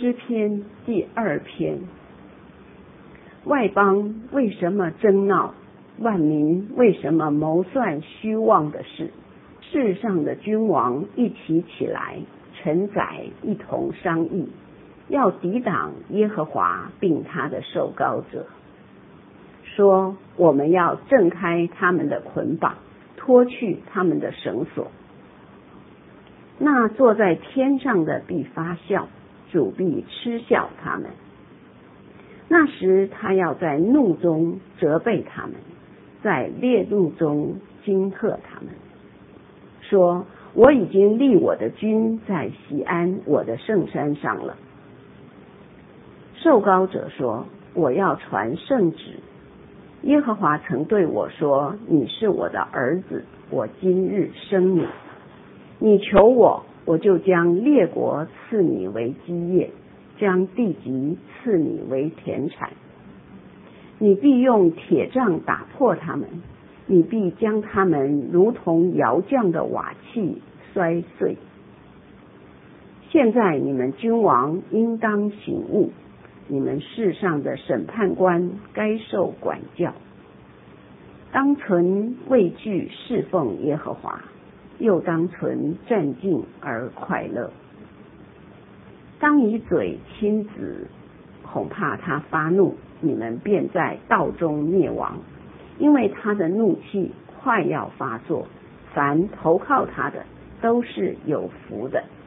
诗篇第2篇。外邦为什么争闹？万民为什么谋算虚妄的事？世上的君王一起起来，臣宰一同商议，要抵挡耶和华并他的受膏者，说我们要挣开他们的捆绑，脱去他们的绳索。那坐在天上的必发笑，主必嗤笑他们。那时他要在怒中责备他们，在烈怒中惊吓他们，说我已经立我的君在锡安我的圣山上了。受膏者说，我要传圣旨。耶和华曾对我说，你是我的儿子，我今日生你。你求我，我就将列国赐你为基业，将地级赐你为田产。你必用铁杖打破他们，你必将他们如同窑匠的瓦器摔碎。现在你们君王应当醒悟，你们世上的审判官该受管教。当存畏惧侍奉耶和华，又当存战兢而快乐。当以嘴亲子，恐怕他发怒，你们便在道中灭亡，因为他的怒气快要发作，凡投靠他的都是有福的。